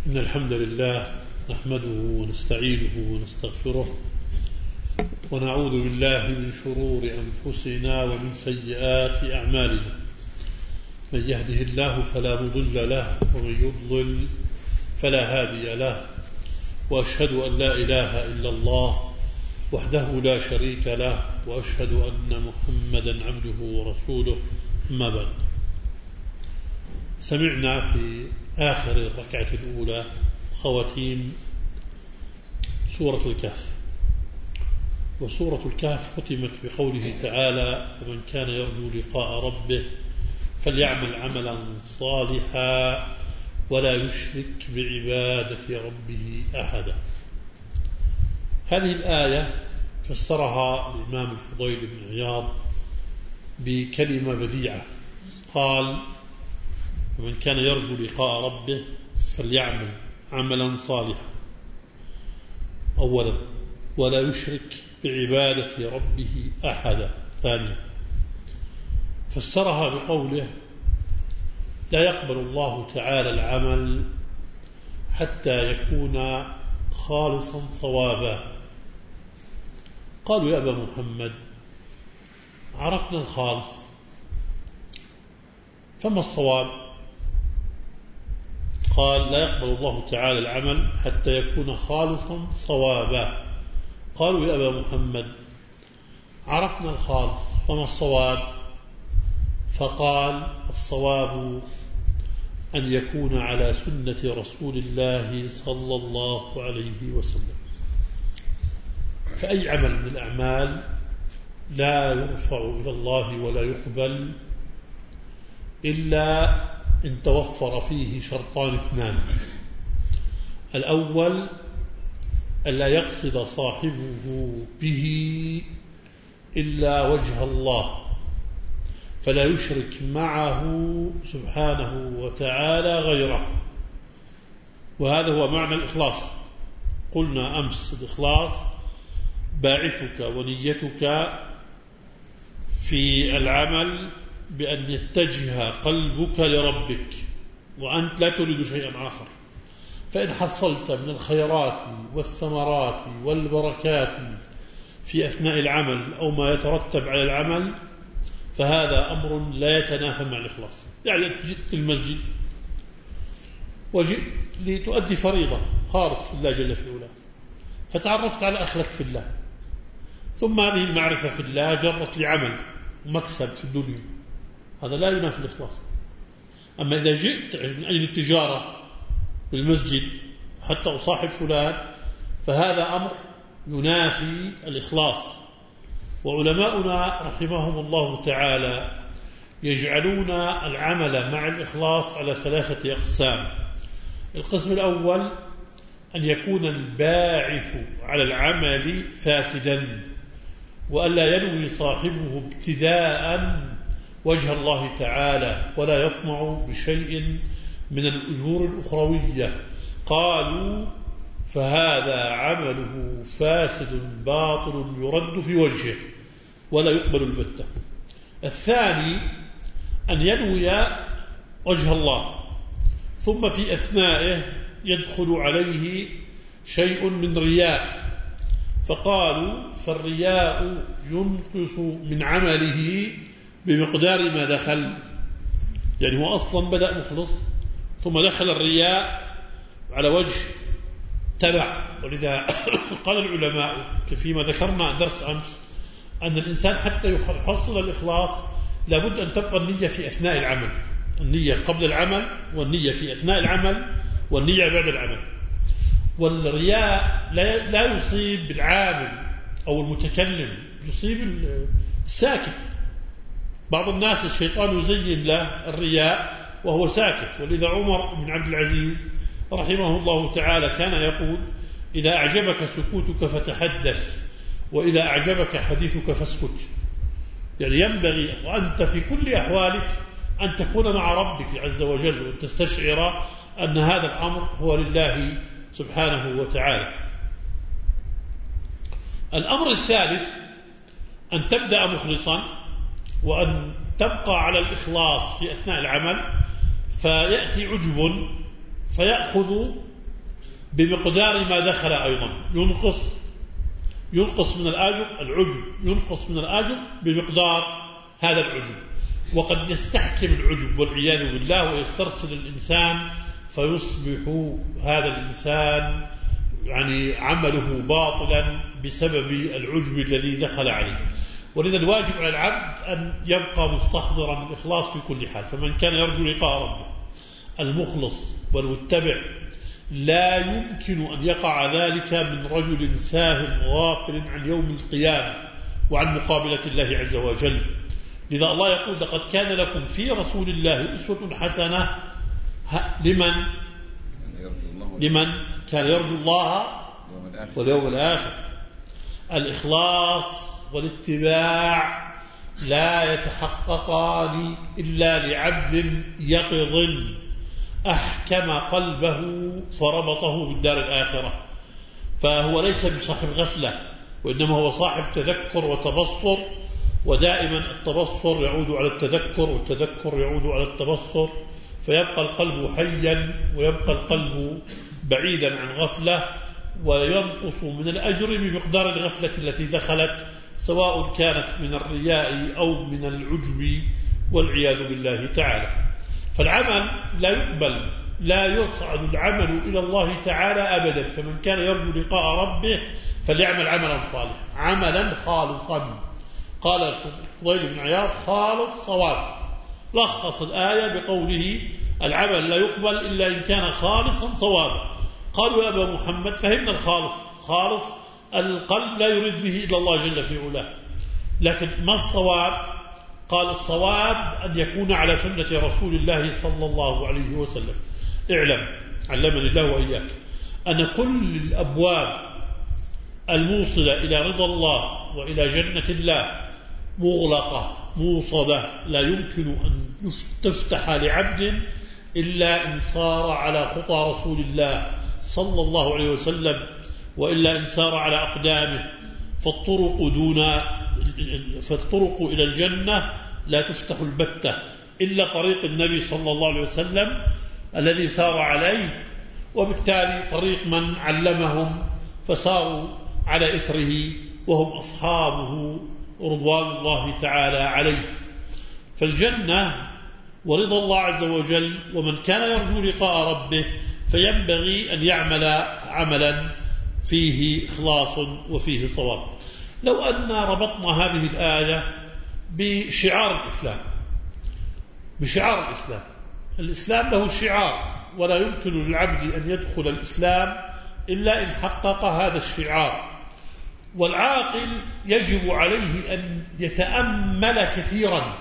إن الحمد لله نحمده ونستعينه ونستغفره ونعوذ بالله من شرور أنفسنا ومن سيئات أعمالنا. من يهده الله فلا مضل له ومن يضلل فلا هادي له، وأشهد أن لا إله إلا الله وحده لا شريك له، وأشهد أن محمدا عبده ورسوله. أما بعد، سمعنا في آخر الركعة الأولى خواتيم سورة الكهف، وسورة الكهف ختمت بقوله تعالى: فمن كان يرجو لقاء ربه فليعمل عملا صالحا ولا يشرك بعبادة ربه أحدا. هذه الآية فسرها الإمام الفضيل بن عياض بكلمة بديعة، قال: ومن كان يرجو لقاء ربه فليعمل عملا صالحا أولا ولا يشرك بعبادة ربه أحدا ثانيا. فسرها بقوله: لا يقبل الله تعالى العمل حتى يكون خالصا صوابا. قالوا: يا أبا محمد، عرفنا الخالص، فما الصواب؟ قال: لا يقبل الله تعالى العمل حتى يكون خالصا صوابا. قالوا: يا أبا محمد، عرفنا الخالص، فما الصواب؟ فقال: الصواب أن يكون على سنة رسول الله صلى الله عليه وسلم. فأي عمل من الأعمال لا يرفع إلى الله ولا يقبل إلا إن توفر فيه شرطان اثنان: الأول ألا يقصد صاحبه به إلا وجه الله، فلا يشرك معه سبحانه وتعالى غيره، وهذا هو معنى الإخلاص. قلنا أمس: الإخلاص باعثك ونيتك في العمل بأن يتجه قلبك لربك وأنت لا تريد شيئا آخر. فإن حصلت من الخيرات والثمرات والبركات في أثناء العمل أو ما يترتب على العمل فهذا أمر لا يتنافى مع الإخلاص. يعني جئت المسجد وجئت لتؤدي فريضة خالص لله جل في علاه، فتعرفت على أخلك في الله، ثم هذه المعرفة في الله جرت لعمل ومكسب في الدنيا، هذا لا ينافي الإخلاص. أما إذا جئت من أجل التجارة بالمسجد حتى أصاحب فلان فهذا أمر ينافي الإخلاص. وعلماؤنا رحمهم الله تعالى يجعلون العمل مع الإخلاص على ثلاثة أقسام. القسم الأول أن يكون الباعث على العمل فاسدا، وألا ينوي صاحبه ابتداء وجه الله تعالى ولا يطمع بشيء من الأجور الأخروية. قالوا: فهذا عمله فاسد باطل يرد في وجهه ولا يقبل البتة. الثاني أن ينوي وجه الله ثم في أثنائه يدخل عليه شيء من رياء، فقالوا: فالرياء ينقص من عمله بمقدار ما دخل. يعني هو أصلا بدأ مخلص ثم دخل الرياء على وجه تبع. ولذا قال العلماء فيما ذكرنا درس أمس أن الإنسان حتى يحصل الإخلاص لابد أن تبقى النية في أثناء العمل، النية قبل العمل والنية في أثناء العمل والنية بعد العمل. والرياء لا يصيب العامل أو المتكلم، يصيب الساكت. بعض الناس الشيطان يزين له الرياء وهو ساكت. ولذا عمر بن عبد العزيز رحمه الله تعالى كان يقول: إذا أعجبك سكوتك فتحدث، وإذا أعجبك حديثك فاسكت. يعني ينبغي وأنت في كل أحوالك أن تكون مع ربك عز وجل وأن تستشعر أن هذا الأمر هو لله سبحانه وتعالى. الأمر الثالث أن تبدأ مخلصا وأن تبقى على الإخلاص في أثناء العمل، فيأتي عجب فيأخذ بمقدار ما دخل أيضا، ينقص من الأجر العجب، ينقص من الأجر بمقدار هذا العجب. وقد يستحكم العجب والعياذ بالله ويسترسل الإنسان فيصبح هذا الإنسان يعني عمله باطلا بسبب العجب الذي دخل عليه. ولذا الواجب على العبد أن يبقى مستحضرا الإخلاص في كل حال. فمن كان يرجو لقاء ربه المخلص والمتبع لا يمكن أن يقع ذلك من رجل ساهم غافل عن يوم القيامة وعن مقابلة الله عز وجل. لذا الله يقول: لقد كان لكم في رسول الله أسوة حسنة لمن كان يرجو الله واليوم الآخر. الإخلاص والاتباع لا يتحققان إلا لعبد يقظ أحكم قلبه فربطه بالدار الآخرة. فهو ليس بصاحب غفلة، وإنما هو صاحب تذكر وتبصر، ودائما التبصر يعود على التذكر والتذكر يعود على التبصر، فيبقى القلب حيا ويبقى القلب بعيدا عن غفلة، وينقص من الأجر بمقدار الغفلة التي دخلت، سواء كانت من الرياء أو من العجب والعياذ بالله تعالى. فالعمل لا يقبل، لا يصعد العمل إلى الله تعالى أبدا. فمن كان يرجو لقاء ربه فليعمل عملا صالحا، عملا خالصا. قال الفضيل بن عياض: خالص صواب. لخص الآية بقوله: العمل لا يقبل إلا إن كان خالصا صوابا. قالوا: يا أبا محمد فهمنا الخالص. خالص القلب لا يريد به إلا الله جل في علاه، لكن ما الصواب؟ قال: الصواب أن يكون على سنة رسول الله صلى الله عليه وسلم. اعلم علمني الله وإياك أن كل الأبواب الموصلة إلى رضا الله وإلى جنة الله مغلقة موصدة، لا يمكن أن تفتح لعبد إلا إن صار على خطى رسول الله صلى الله عليه وسلم، وإلا إن سار على أقدامه. فالطرق إلى الجنة لا تفتح البتة إلا طريق النبي صلى الله عليه وسلم الذي سار عليه، وبالتالي طريق من علمهم فساروا على إثره وهم أصحابه رضوان الله تعالى عليه. فالجنة ورضا الله عز وجل، ومن كان يرجو لقاء ربه فينبغي أن يعمل عملا فيه إخلاص وفيه صواب. لو أن ربطنا هذه الآية بشعار الإسلام، الإسلام له شعار، ولا يمكن للعبد أن يدخل الإسلام إلا إن حقق هذا الشعار. والعاقل يجب عليه أن يتأمل كثيرا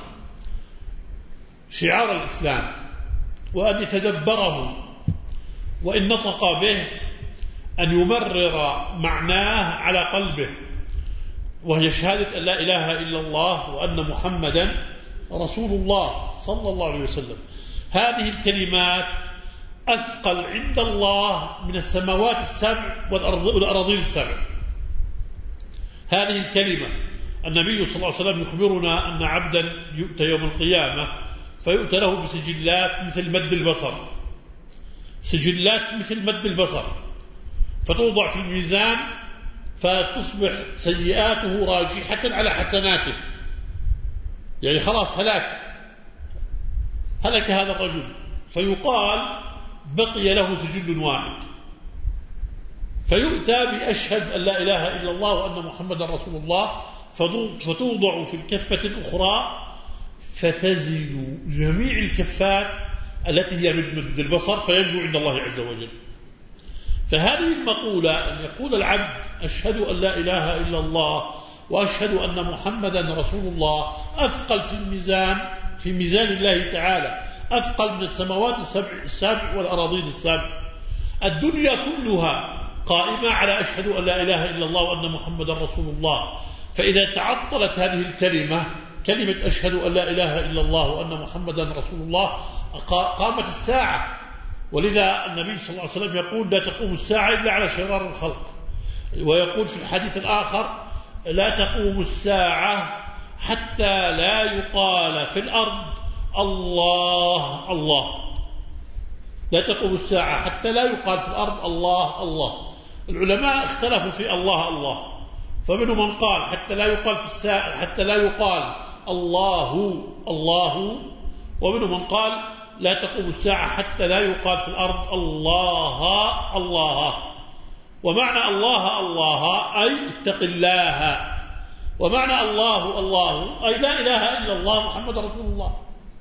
شعار الإسلام وأن يتدبره، وإن نطق به أن يمرر معناه على قلبه، وهي شهادة أن لا إله إلا الله وأن محمدا رسول الله صلى الله عليه وسلم. هذه الكلمات أثقل عند الله من السماوات السبع والأراضين السبع. هذه الكلمة النبي صلى الله عليه وسلم يخبرنا أن عبدا يؤتى يوم القيامة فيؤتى له بسجلات مثل مد البصر، سجلات مثل مد البصر، فتوضع في الميزان فتصبح سيئاته راجحة على حسناته، يعني خلاص هلك هذا الرجل. فيقال بقي له سجل واحد، فيؤتى بأشهد أن لا إله إلا الله وأن محمدا رسول الله، فتوضع في الكفة الأخرى فتزن جميع الكفات التي هي مد البصر فينجو عند الله عز وجل. فهذه المقولة أن يقول العبد أشهد أن لا إله إلا الله وأشهد أن محمدا رسول الله أثقل في ميزان الله تعالى، أثقل من السماوات السبع والأراضين السبع. الدنيا كلها قائمة على أشهد أن لا إله إلا الله وأن محمدا رسول الله. فإذا تعطلت هذه الكلمة، كلمة أشهد أن لا إله إلا الله وأن محمدا رسول الله، قامت الساعة. ولذا النبي صلى الله عليه وسلم يقول لا تقوم الساعة إلا على شرار الخلق، ويقول في الحديث الآخر لا تقوم الساعة حتى لا يقال في الأرض الله الله، لا تقوم الساعة حتى لا يقال في الأرض الله الله. العلماء اختلفوا في الله الله، فمنهم من قال حتى لا يقال في الساعة، حتى لا يقال الله الله، ومنهم من قال لا تقوم الساعة حتى لا يقال في الأرض الله الله. ومعنى الله الله أي اتق الله، ومعنى الله الله أي لا إله إلا الله محمد رسول الله.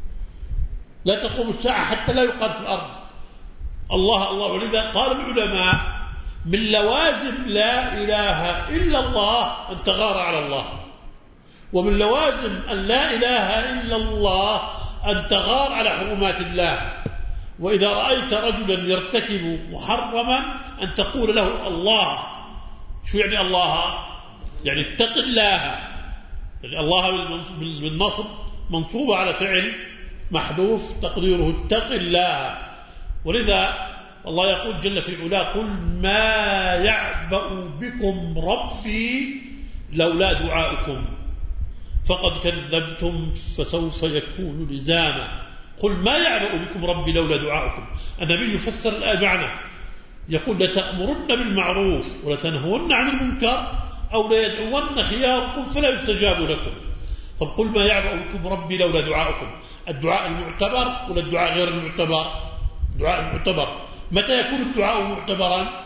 لا تقوم الساعة حتى لا يقال في الأرض الله الله. ولذا قال العلماء من لوازم لا إله إلا الله أن تغار على الله، ومن لوازم أن لا إله إلا الله أن تغار على حرمات الله. وإذا رأيت رجلا يرتكب محرما أن تقول له الله. شو يعني الله؟ يعني اتق الله. يعني الله بالنصب منصوبة على فعل محذوف تقديره اتق الله. ولذا الله يقول جل في علاه قل ما يعبأ بكم ربي لولا دعاؤكم فقد كذبتم فسوف يكون لزاما. قل ما يعبأ بكم ربي لولا دعاؤكم. النبي يفسر الآية معنى، يقول لتأمرن بالمعروف ولتنهون عن المنكر أو ليدعون خياركم فلا يستجاب لكم. طب قل ما يعبأ بكم ربي لولا دعاؤكم، الدعاء المعتبر ولا الدعاء غير المعتبر؟ الدعاء المعتبر. متى يكون الدعاء معتبرا؟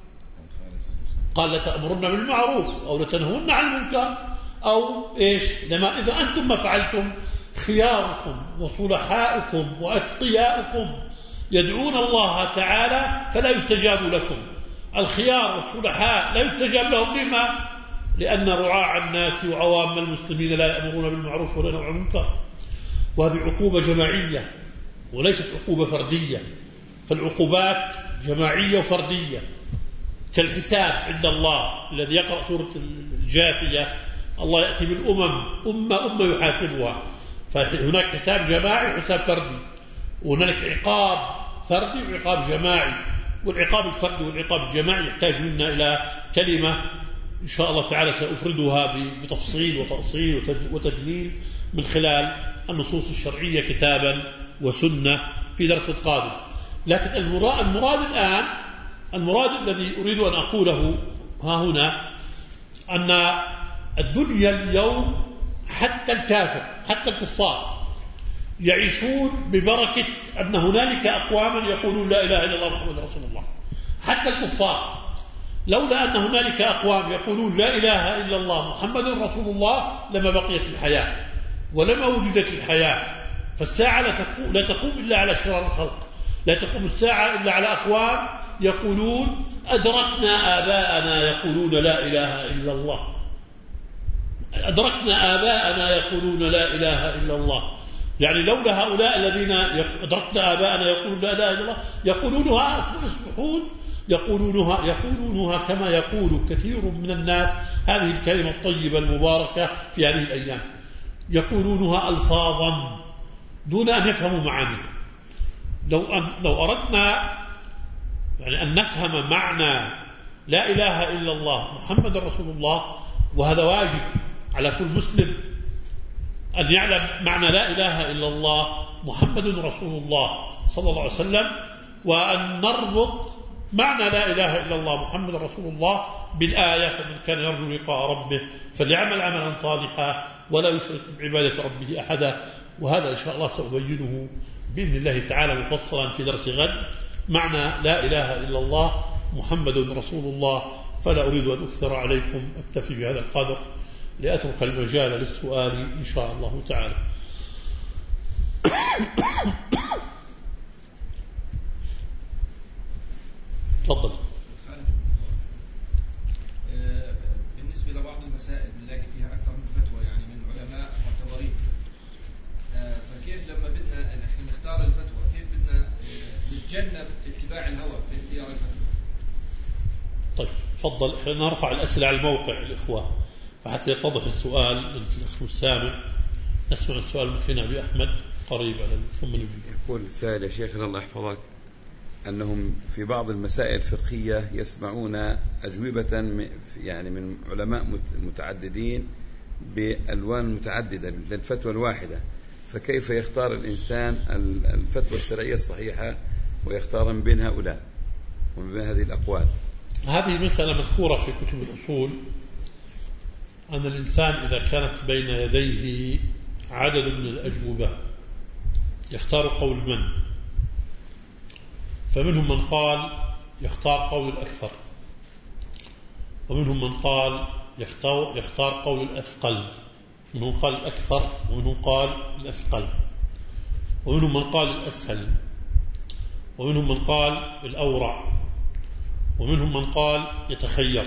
قال لتأمرن بالمعروف أو لتنهون عن المنكر أو إيش؟ لما إذا أنتم ما فعلتم خياركم وصلحاؤكم وأتقياؤكم يدعون الله تعالى فلا يستجاب لكم. الخيار والصلحاء لا يستجاب لهم. لما؟ لأن رعاع الناس وعوام المسلمين لا يأمرون بالمعروف ولا ينهون عن المنكر. وهذه عقوبة جماعية وليست عقوبة فردية، فالعقوبات جماعية وفردية. كالحساب عند الله الذي يقرأ سورة الجاثية الله يأتي بالأمم أمة يحاسبها، فهناك حساب جماعي وحساب فردي، وهناك عقاب فردي وعقاب جماعي. والعقاب الفردي والعقاب الجماعي يحتاج منا إلى كلمة إن شاء الله تعالى سأفردها بتفصيل وتأصيل وتدليل من خلال النصوص الشرعية كتابا وسنة في درس القادم. لكن المراد الآن، المراد الذي أريد أن أقوله ها هنا أن الدنيا اليوم حتى الكافر حتى الكفار يعيشون ببركة أن هنالك أقواما يقولون لا إله إلا الله محمد رسول الله. حتى الكفار لولا أن هنالك أقوام يقولون لا إله إلا الله محمد رسول الله لما بقيت الحياة ولما وجدت الحياة. فالساعة لا تقوم إلا على شرار الخلق، لا تقوم الساعة إلا على أقوام يقولون أدركنا آباءنا يقولون لا إله إلا الله. أدركنا آباءنا يقولون لا إله إلا الله. يعني لولا هؤلاء الذين أدركنا آباءنا يقولون لا إله إلا الله يقولونها يصبحون يقولونها كما يقول كثير من الناس هذه الكلمة الطيبة المباركة في هذه الأيام، يقولونها ألفاظا دون أن يفهموا معانيها. لو أردنا يعني أن نفهم معنى لا إله إلا الله محمد رسول الله، وهذا واجب على كل مسلم أن يعلم معنى لا إله إلا الله محمد رسول الله صلى الله عليه وسلم، وأن نربط معنى لا إله إلا الله محمد رسول الله بالآية فمن كان يرجو لقاء ربه فليعمل عملا صالحا ولا يشرك بعبادة ربه أحدا. وهذا إن شاء الله سأبينه بإذن الله تعالى مفصلا في درس غد معنى لا إله إلا الله محمد رسول الله. فلا أريد أن أكثر عليكم، أكتفي بهذا القدر لأترك المجال للسؤال إن شاء الله تعالى. تفضل. بالنسبة لبعض المسائل بنلاقي فيها أكثر من فتوى يعني من علماء معتبرين، فكيف لما بدنا نحن نختار الفتوى كيف بدنا نتجنب اتباع الهوى في اختيار الفتوى؟ طيب تفضل. احنا نرفع الأسئلة على الموقع الإخوة فحتى يتضح السؤال للأخ السامع. نسمع السؤال من هنا أبي أحمد قريب على ثم نجيب. يقول السائل يا شيخنا الله يحفظك أنهم في بعض المسائل الفقهية يسمعون أجوبة يعني من علماء متعددين بألوان متعددة للفتوى الواحدة، فكيف يختار الإنسان الفتوى الشرعية الصحيحة ويختار من بين هؤلاء ومن بين هذه الأقوال؟ هذه مسألة مذكورة في كتب الأصول، أن الإنسان إذا كانت بين يديه عدد من الأجوبة يختار قول من، فمنهم من قال يختار قول الأكثر، ومنهم من قال يختار قول الأثقل، منهم قال الأكثر ومنهم قال الأثقل، ومنهم من قال الأسهل، ومنهم من قال الأورع، ومنهم من قال يتخير.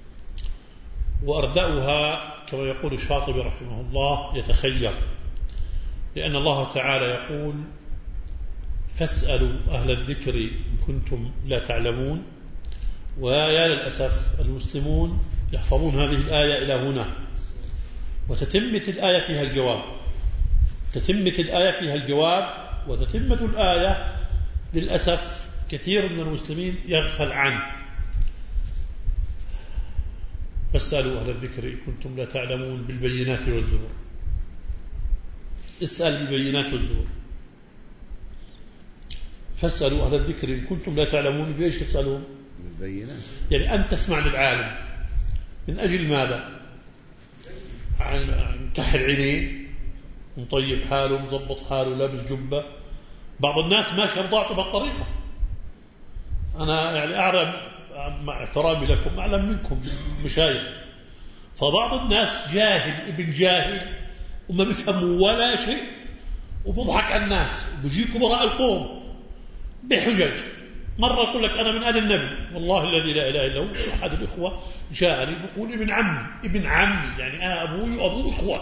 وأردأها كما يقول الشاطبي رحمه الله يتخير، لأن الله تعالى يقول فاسألوا أهل الذكر إن كنتم لا تعلمون. ويا للأسف المسلمون يحفظون هذه الآية إلى هنا، وتتمة الآية فيها الجواب، تتمة الآية فيها الجواب، وتتمة الآية للأسف كثير من المسلمين يغفل عنه. فاسألوا أهل الذكر إن كنتم لا تعلمون بالبينات والزبر. اسأل بالبينات والزبر. فاسألوا أهل الذكر إن كنتم لا تعلمون بإيش تسألون؟ بالبينات. يعني أن تسمع للعالم من أجل ماذا؟ عن كحل عينين، مطيب حاله، مضبط حاله، لابس جبة. بعض الناس ماشي بضاعته بالطريقة. أنا يعني أعلم مع احترامي لكم، أعلم منكم مشايخ، فبعض الناس جاهل ابن جاهل وما بيفهموا ولا شيء، وبضحك على الناس وبيجيكم وراء القوم بحجج. مرة يقول لك أنا من آل النبي، والله الذي لا إله إلا هو. أحد الإخوة جاءني بيقول ابن عمي يعني أنا أبوي وأبوه إخوة،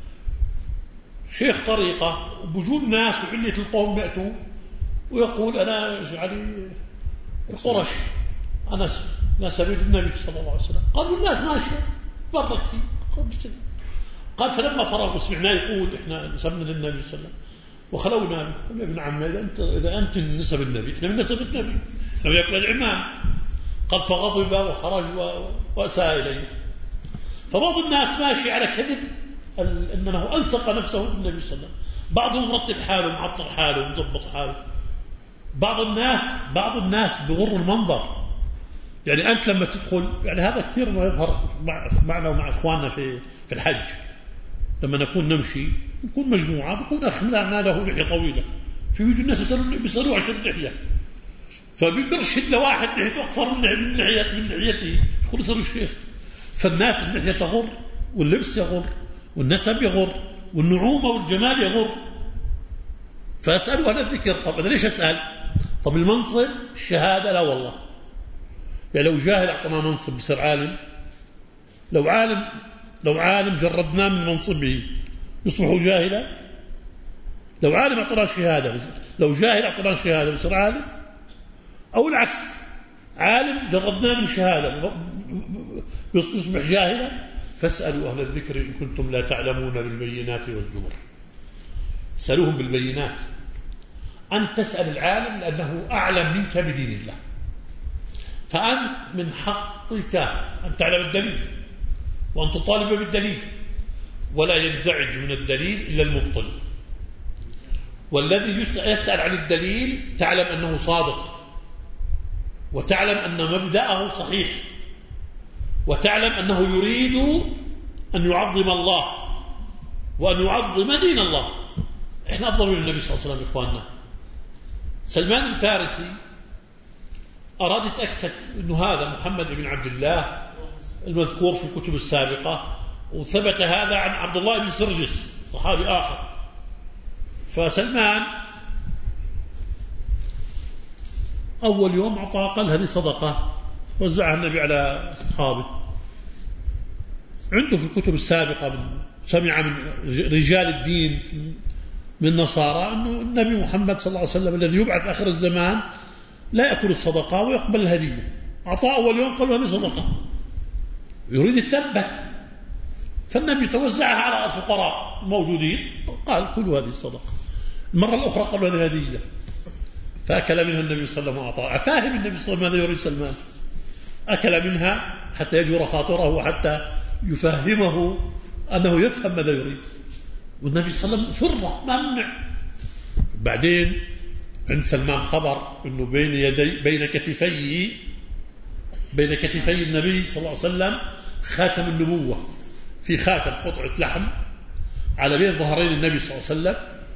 شيخ طريقة، وبجوا الناس وعلة القوم يأتوا ويقول أنا يعني القرشي، أنا نسبت النبي صلى الله عليه وسلم. قالوا الناس ماشية برك فيه. قال فلما فرغوا سمعناه يقول إحنا نسبنا للنبي صلى الله عليه وسلم وخلونا به. قال يا ابن عم إذا أنت من نسب النبي إحنا من نسب النبي، لم يكن العمام. قال فغضب وخرج وأساء إليه. فبعض الناس ماشي على كذب أنه ألصق نفسه بالنبي صلى الله عليه وسلم، بعضهم مرتب حاله معطر حاله مضبط حاله. بعض الناس بغر المنظر. يعني أنت لما تدخل، يعني هذا كثير ما يظهر معنا ومع إخواننا في الحج، لما نكون نمشي نكون مجموعة، بكون أخ معنا له لحية طويلة، في وجه الناس بيسألوه عشان اللحية، فبيرشد لواحد لحيته أقصر من لحيته، يقول صاروا الشيخ. فالناس اللحية تغر، واللبس يغر، والنسب يغر، والنعومة والجمال يغر. فأسألوا هذا الذكر. طب أنا ليش أسأل؟ طب المنصب الشهادة لا والله. يعني لو جاهل أعطنا منصب بيصير عالم، لو عالم جردناه من منصبه يصبح جاهلا. لو عالم أعطنا شهادة، لو جاهل أعطنا شهادة بيصير عالم، أو العكس، عالم جردناه من شهادة يصبح جاهلا. فاسألوا أهل الذكر إن كنتم لا تعلمون بالبينات والزبر. سألوهم بالبينات. أن تسأل العالم لأنه أعلم منك بدين الله، فأنت من حقك أن تعلم الدليل وأن تطالب بالدليل، ولا ينزعج من الدليل إلا المبطل. والذي يسأل عن الدليل تعلم أنه صادق، وتعلم أن مبدأه صحيح، وتعلم أنه يريد أن يعظم الله وأن يعظم دين الله. إحنا أفضل من النبي صلى الله عليه وسلم إخواننا. سلمان الفارسي أراد يتأكد أنه هذا محمد بن عبد الله المذكور في الكتب السابقة، وثبت هذا عن عبد الله بن سرجس صحابي آخر. فسلمان أول يوم أعطاه، قال هذه صدقة وزعها النبي على أصحابه. عنده في الكتب السابقة سمع من رجال الدين من النصارى أنه النبي محمد صلى الله عليه وسلم الذي يبعث آخر الزمان لا يأكل الصدقة ويقبل الهدية. أعطاه أول يوم قالوا هذه صدقة، يريد الثبت. فالنبي توزعها على الفقراء الموجودين، قال كلوا هذه الصدقة. المرة الأخرى قالوا هذه هدية، فأكل منها النبي صلى الله عليه وسلم وأعطاه. فاهم النبي صلى الله عليه وسلم ماذا يريد سلمان، أكل منها حتى يجور خاطره وحتى يفهمه أنه يفهم ماذا يريد. والنبي صلى الله عليه وسلم سر ما منع. بعدين عند سلمان خبر أنه بين كتفي النبي صلى الله عليه وسلم خاتم النبوة، في خاتم قطعة لحم على بين ظهرين النبي صلى الله عليه وسلم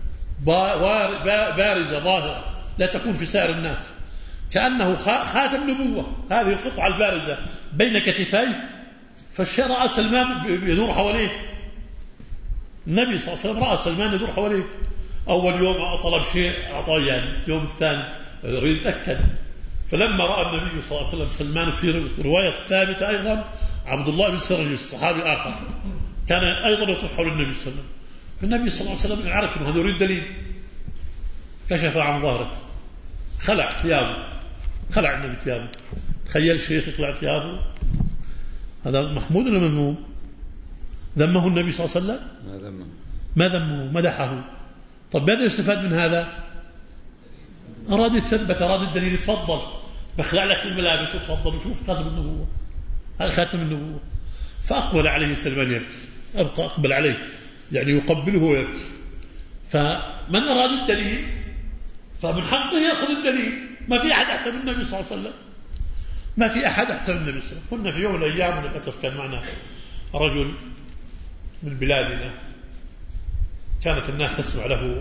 بارزة ظاهرة لا تكون في سائر الناس، كأنه خاتم نبوة، هذه القطعة البارزة بين كتفيه. فالشيء سلمان يدور حواليه، النبي صلى الله عليه وسلم رأى سلمان يدور حواليه. أول يوم طلب شيء أعطاه، يعني اليوم الثاني يريد يتأكد. فلما رأى النبي صلى الله عليه وسلم سلمان، في رواية ثابتة أيضا عبد الله بن سرجس الصحابي آخر كان أيضا يطوف حول النبي صلى الله عليه وسلم، النبي صلى الله عليه وسلم يعرف أنه هذا يريد دليل، كشف عن ظهره، خلع ثيابه، خلع النبي ثيابه. تخيل شيخ يخلع ثيابه، هذا محمود ولا مذموم؟ ذمه النبي صلى الله عليه وسلم؟ ما ذمه، مدحه. طب ماذا يستفاد من هذا؟ أراد يثبت، أراد الدليل، تفضل بخلع لك الملابس وتفضل وشوف خاتم النبوة، هذا خاتم النبوة. فأقبل عليه سلمان يبكي، أقبل عليه يعني يقبله ويبكي. فمن أراد الدليل فمن حقه يأخذ الدليل. ما في أحد أحسن من النبي صلى الله عليه وسلم، ما في أحد أحسن من النبي صلى الله عليه وسلم. كنا في يوم من الأيام وللأسف كان معنا رجل من بلادنا، كانت الناس تسمع له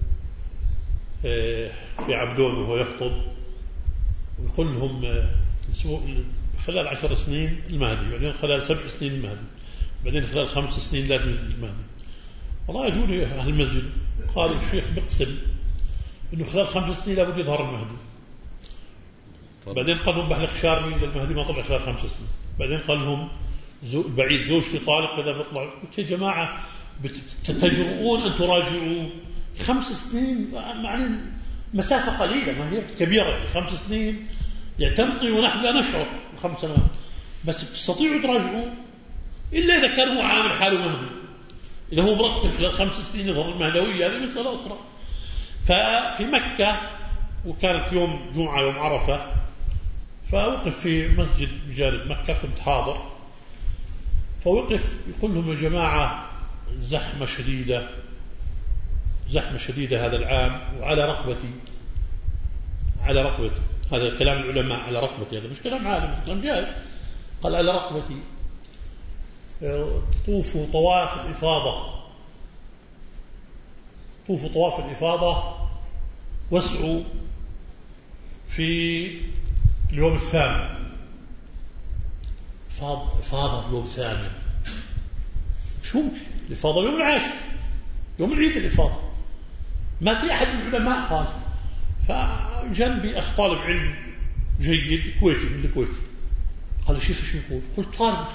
في عبدون وهو يخطب ويقول لهم خلال 10 سنين المهدي، بعدين خلال 7 سنين المهدي، بعدين خلال 5 سنين لازم المهدي. والله يجوني أهل المسجد قالوا الشيخ بقسم إنه خلال 5 سنين لابد يظهر المهدي. بعدين قال لهم بحلق شاربي إذا المهدي ما طلع خلال 5 سنين. بعدين قال لهم بعيد زوجتي طالق إذا بيطلع. قلت يا جماعة تجرؤون أن تراجعوا 5 سنين، يعني مسافة قليلة ما هي كبيرة. 5 سنين تمضي ونحن لا نشعر 5 سنوات، بس بتستطيعوا تراجعوا إلا إذا كان هو عامل حاله مهدي. إذا هو مرتب خلال 5 سنين يظهر المهدوية هذه مسألة أخرى. ففي مكة وكانت يوم جمعة يوم عرفة، فوقف في مسجد بجانب مكة، كنت حاضر، فوقف يقول لهم يا جماعة زحمة شديدة هذا العام، وعلى رقبتي هذا كلام العلماء، على رقبتي، هذا مش كلام عالم، كلام جاهز. قال على رقبتي طوفوا طواف الإفاضة واسعوا في اليوم الثامن. إفاضة اليوم الثامن شو ممكن؟ الإفاضة يوم العاشر، يوم العيد الإفاضة. ما في أحد من العلماء قال. فجنبي أخ طالب علم جيد كويتي من الكويت، قال الشيخ شو يقول؟ قلت طالب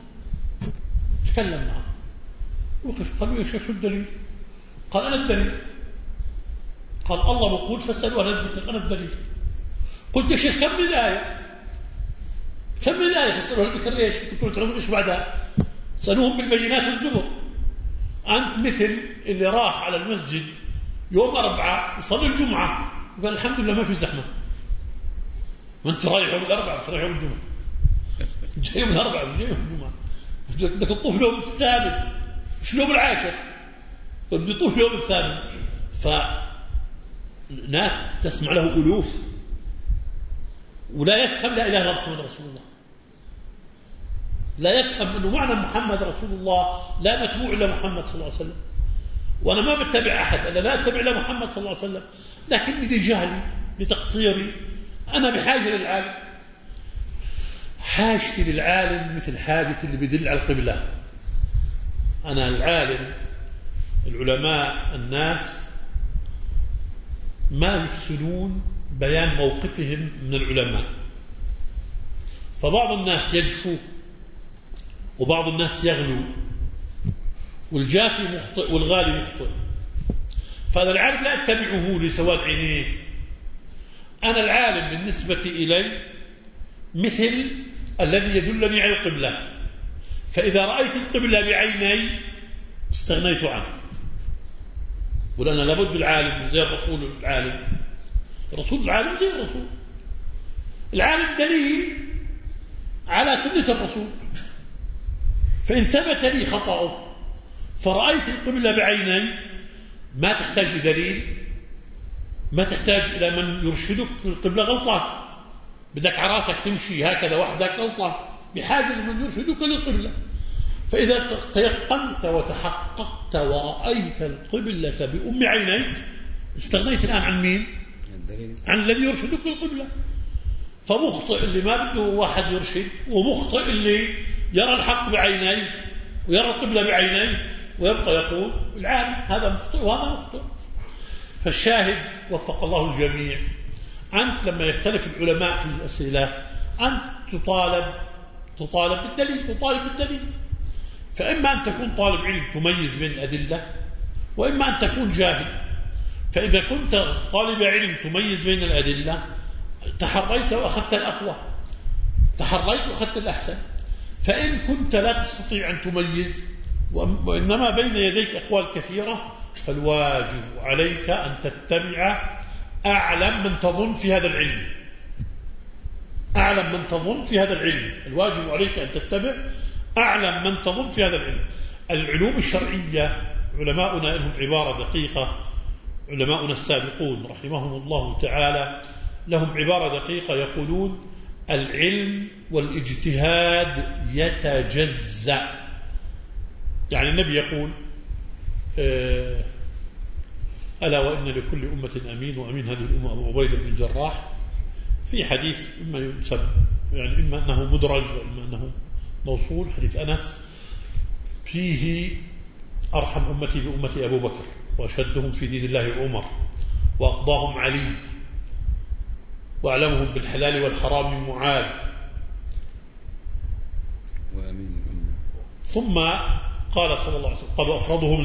تكلم معه. وقف قال له يا شيخ شو الدليل؟ قال أنا الدليل. قال الله بقول فاسألوا أهل الذكر، أنا الدليل. قلت يا شيخ كمل الآية فاسألوا أهل الذكر إيش؟ قلت له تعرفون إيش بعدها؟ سألوهم بالبينات والزبر. عن مثل اللي راح على المسجد يوم 4 يصلي الجمعة وقال الحمد لله ما في زحمة. وانت رايح يوم 4 ورايح يوم الجمعة، جاي يوم 4 وجاي يوم الجمعة، بدك تطوف يوم الثامن مش اليوم العاشر، فبدي يطوف يوم الثامن. فناس تسمع له ألوف ولا يفهم لا إله إلا محمد رسول الله، لا يفهم أنه معنى محمد رسول الله لا متبوع إلا محمد صلى الله عليه وسلم. وأنا ما بتبع أحد، أنا لا أتبع إلا محمد صلى الله عليه وسلم، لكن لجهلي لتقصيري أنا بحاجة للعالم. حاجتي للعالم مثل حاجة اللي بيدل على القبلة. أنا العالم، العلماء، الناس ما يحسنون بيان موقفهم من العلماء. فبعض الناس يجفو وبعض الناس يغلو، والجافي مخطئ والغالي مخطئ. فهذا العالم لا أتبعه لسواد عينيه. أنا العالم بالنسبة إلي مثل الذي يدلني على القبلة، فإذا رأيت القبلة بعيني استغنيت عنه. ولأنا لابد العالم زي الرسول. الرسول العالم زي الرسول. العالم دليل على سنة الرسول. فإن ثبت لي خطأه فرأيت القبلة بعيني ما تحتاج لدليل، ما تحتاج إلى من يرشدك للقبلة غلطان، بدك عراسك تمشي هكذا وحدك غلطان، بحاجة لمن يرشدك للقبلة. فإذا تيقنت وتحققت ورأيت القبلة بأم عينيك استغنيت الآن عن مين؟ عن الذي يرشدك للقبلة. فمخطئ اللي ما بده واحد يرشد، ومخطئ اللي يرى الحق بعينيه ويرى القبلة بعينيه ويبقى يقول العالم هذا مخطئ وهذا مخطئ. فالشاهد وفق الله الجميع، أنت لما يختلف العلماء في الأسئلة أنت تطالب بالدليل. فإما أن تكون طالب علم تميز بين الأدلة، وإما أن تكون جاهل. فإذا كنت طالب علم تميز بين الأدلة تحريت وأخذت الأقوى، تحريت وأخذت الأحسن. فإن كنت لا تستطيع أن تميز وإنما بين يديك أقوال كثيرة، فالواجب عليك أن تتبع أعلم من تظن في هذا العلم. الواجب عليك أن تتبع أعلم من تظن في هذا العلم. العلوم الشرعية علماؤنا لهم عبارة دقيقة، علماؤنا السابقون رحمهم الله تعالى لهم عبارة دقيقة يقولون: العلم والاجتهاد يتجزأ. يعني النبي يقول: ألا وإن لكل أمة أمين، وأمين هذه الأمة أبو عبيدة بن الجراح. في حديث إما ينسب يعني إما أنه مدرج وإما أنه موصول، حديث أنس فيه: أرحم أمتي بأمتي أبو بكر، وأشدهم في دين الله عمر، وأقضاهم علي، وأعلمهم بالحلال والحرام معاذ. ثم قال صلى الله عليه وسلم: قد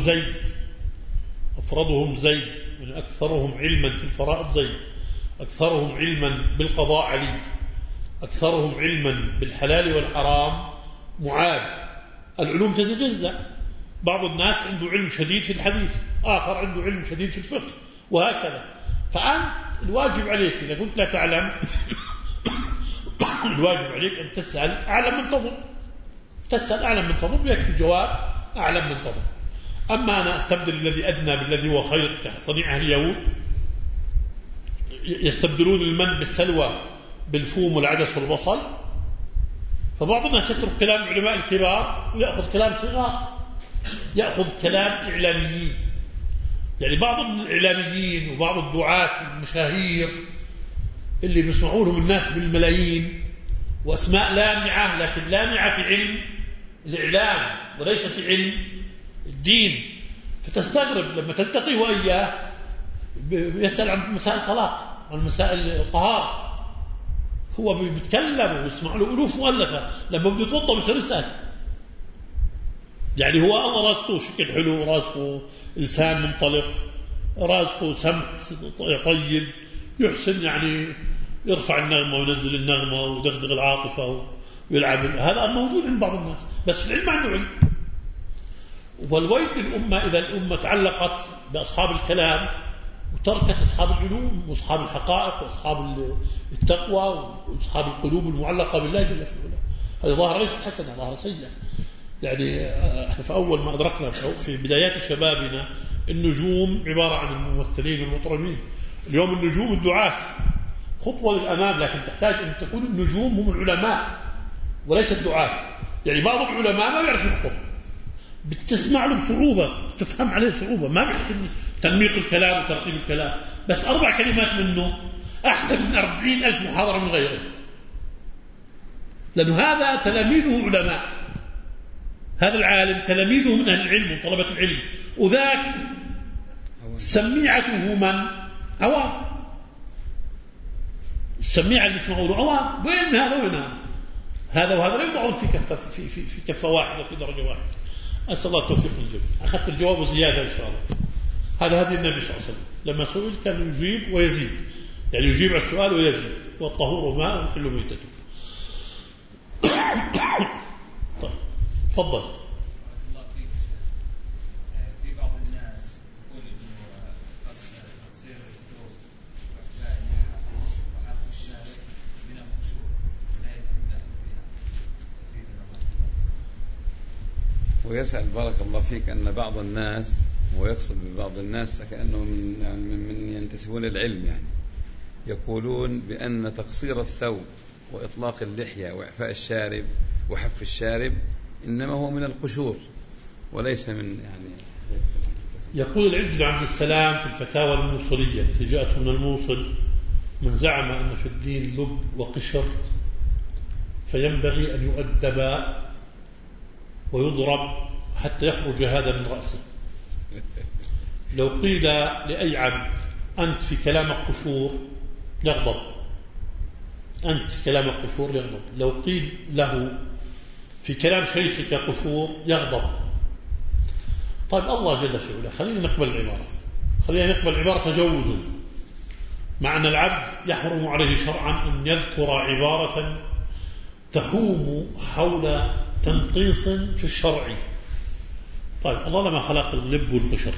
أفرضهم زيد، من أكثرهم علما في الفرائض زيد، أكثرهم علما بالقضاء علي، أكثرهم علما بالحلال والحرام معاذ. العلوم تتجزأ، بعض الناس عنده علم شديد في الحديث، آخر عنده علم شديد في الفقه، وهكذا. فأنت الواجب عليك إذا كنت لا تعلم الواجب عليك أن تسأل أعلم من تظن، يكفي جواب أعلم من تظن. أما أنا أستبدل الذي أدنى بالذي هو خير كصنيع اليهود، يستبدلون المن بالسلوى بالفوم والعدس والبصل. فبعض الناس يترك كلام العلماء الكبار ويأخذ كلام صغار، يأخذ كلام إعلاميين. يعني بعض الإعلاميين وبعض الدعاة المشاهير اللي بيسمعوا لهم الناس بالملايين وأسماء لامعة، لكن لامعة في علم الإعلام وليس في علم الدين. فتستغرب لما تلتقي وإياه يسأل عن مسائل الطلاق، عن مسائل الطهارة، هو بيتكلم ويسمع له ألوف مؤلفة، لما بده يتوضأ بيصير يسأل. يعني هو الله رازقه شكل حلو، رازقه لسان منطلق، رازقه سمت طيب، يحسن يعني يرفع النغمة وينزل النغمة ويدغدغ العاطفة ويلعب. هذا موجود عند بعض الناس، بس العلم عنده علم. والويل للأمة إذا الأمة تعلقت بأصحاب الكلام وتركت أصحاب العلوم وأصحاب الحقائق وأصحاب التقوى وأصحاب القلوب المعلقة بالله جل وعلا. هذه ظاهرة ليست حسنة، ظاهرة سيئة. يعني احنا في أول ما أدركنا في بدايات شبابنا النجوم عبارة عن الممثلين والمطربين. اليوم النجوم الدعاة، خطوة للأمام، لكن تحتاج أن تكون النجوم هم العلماء وليس الدعاة. يعني بعض العلماء ما بيعرف يخطب، بتسمع له بصعوبة، تفهم عليه صعوبة، ما بيحسن تنميق الكلام وترتيب الكلام، بس 4 كلمات منه أحسن من 40,000 محاضرة من غيره، لأنه هذا تلاميذه علماء، هذا العالم تلاميذه من أهل العلم وطلبة العلم، وذاك سميعته من؟ عوام. السميعة اللي يسمعوا له عوام، وين هذا وين هذا وهذا لا يوضعون في كفة في كفة واحدة في درجة واحدة. أسأل الله التوفيق للجميع. أخذت الجواب زيادة إن شاء الله. هذا هدي النبي صلى الله عليه وسلم، لما سئل كان يجيب ويزيد، يعني يجيب على السؤال ويزيد. والطهور ماء وحل ميتته. طيب تفضل. في بعض الناس يقول انه تقصير الثوب واحفاء اللحى وحذف الشارب من الخشوع لا يتم الاخذ فيها. ويسأل بارك الله فيك أن بعض الناس ويقصد ببعض الناس كأنهم من ينتسبون العلم، يعني يقولون بأن تقصير الثوب وإطلاق اللحية وإعفاء الشارب وحف الشارب إنما هو من القشور وليس من يعني. يقول العز بن عبد السلام في الفتاوى الموصلية التي جاءت من الموصل: من زعم أن في الدين لب وقشر فينبغي أن يؤدب ويضرب حتى يخرج هذا من رأسه. لو قيل لأي عبد أنت في كلامك قشور يغضب، أنت في كلامك قشور يغضب. لو قيل له في كلام شيخك قشور يغضب. طيب الله جل في علاه خلينا نقبل العبارة، خلينا نقبل العبارة تجوزا، مع أن العبد يحرم عليه شرعا أن يذكر عبارة تحوم حول تنقيص في الشرع. طيب الله لما خلق اللب والقشر،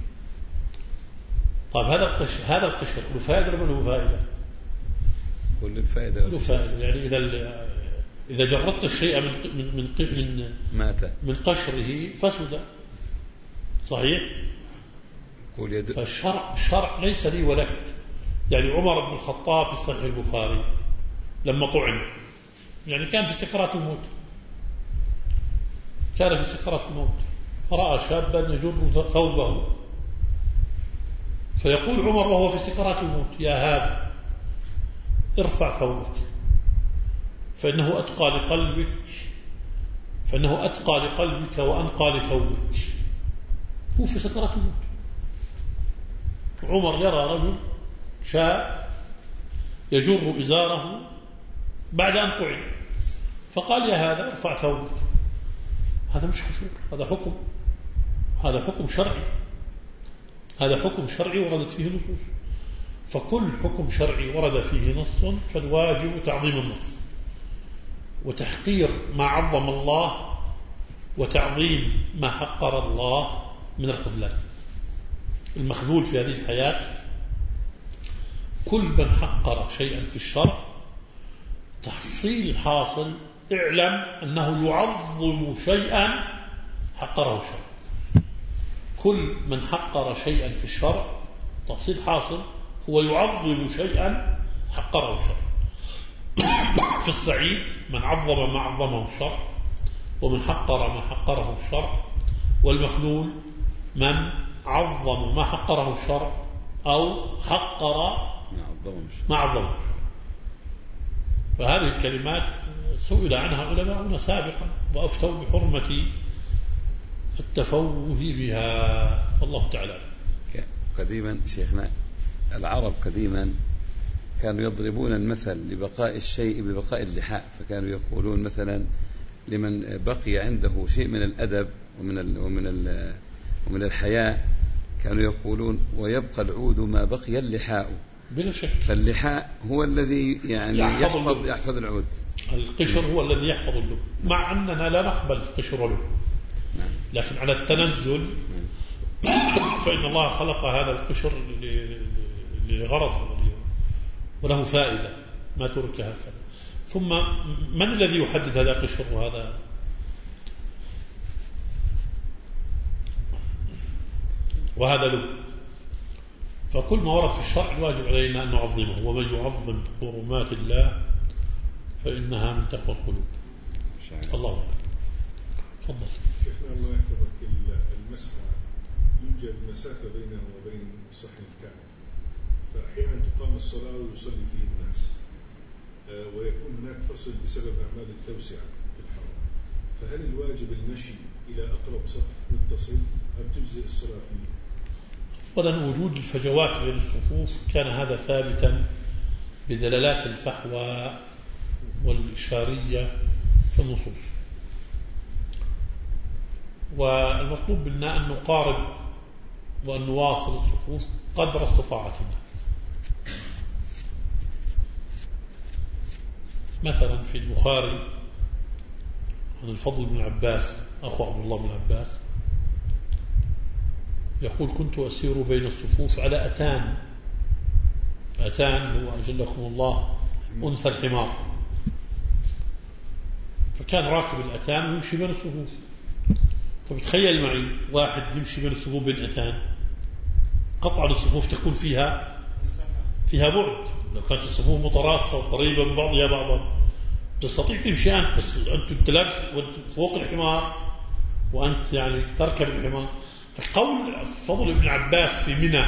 طيب هذا القشر له فائدة ولا له فائدة؟ كل الفائدة له فائدة. يعني إذا جردت الشيء من قشره فسد، صحيح؟ فالشرع ليس لي ولك. يعني عمر بن الخطاب في صحيح البخاري لما طعن، يعني كان في سكرات الموت، فرأى شابا يجر ثوبه، فيقول عمر وهو في سكرات الموت: يا هذا ارفع ثوبك فإنه أتقى لقلبك وأنقى لثوبك. هو في سكرات الموت. عمر يرى رجل شاب يجر إزاره بعد أن طعن، فقال: يا هذا ارفع ثوبك. هذا مش خشوع، هذا حكم شرعي، هذا حكم شرعي وردت فيه نصوص. فكل حكم شرعي ورد فيه نص فالواجب تعظيم النص وتحقير ما عظم الله وتعظيم ما حقر الله من الخذلان. المخذول في هذه الحياة كل من حقر شيئا في الشرع تحصيل حاصل اعلم أنه يعظم شيئا حقره الشرع. كل من حقر شيئا في الشرع تحصيل حاصل هو يعظم شيئا حقره الشرع. في السعيد من عظم ما عظمه الشرع ومن حقر ما حقره الشرع، والمخذول من عظم ما حقره الشرع أو حقر ما عظمه الشرع. فهذه الكلمات سئل عنها علماؤنا سابقا وأفتوا بحرمة التفوه بها، والله تعالى. قديما شيخنا العرب قديما كانوا يضربون المثل لبقاء الشيء ببقاء اللحاء، فكانوا يقولون مثلا لمن بقي عنده شيء من الأدب ومن الحياء كانوا يقولون: ويبقى العود ما بقي اللحاء. بلا شك. فاللحاء هو الذي يعني يحفظ العود. القشر هو الذي يحفظ اللب، مع أننا لا نقبل القشر واللب، لكن على التنزل فإن الله خلق هذا القشر لغرض وله فائدة، ما ترك هكذا. ثم من الذي يحدد هذا قشر وهذا لب؟ فكل ما ورد في الشرع الواجب علينا أن نعظمه، ومن يعظم حرمات الله فإنها من تقوى القلوب. الله تفضل. شيخنا الله يحفظك، المسعى يوجد مسافة بينه وبين صحن الكعبة، فأحيانا تقام الصلاة ويصلي فيه الناس، ويكون هناك فصل بسبب أعمال التوسعة في الحرم، فهل الواجب المشي إلى أقرب صف متصل أم تجزئ الصلاة فيه؟ أولا وجود الفجوات بين الصفوف كان هذا ثابتا بدلالات الفحوى والإشارية في النصوص، والمطلوب منا أن نقارب وأن نواصل الصفوف قدر استطاعتنا. مثلا في البخاري عن الفضل بن عباس أخو عبد الله بن عباس يقول: كنت أسير بين الصفوف على أتان هو أجلكم الله أنثى الحمار، فكان راكب الأتان ويمشي بين الصفوف، فبتخيل معي واحد يمشي بين الصفوف بنأتان، قطعا الصفوف تكون فيها بعد. لو كانت الصفوف متراصة وقريبة من بعضها بعضا تستطيع تمشي أنت، بس أنت لابس وأنت فوق الحمار وأنت يعني تركب الحمار. فقول فضل ابن عباس في منى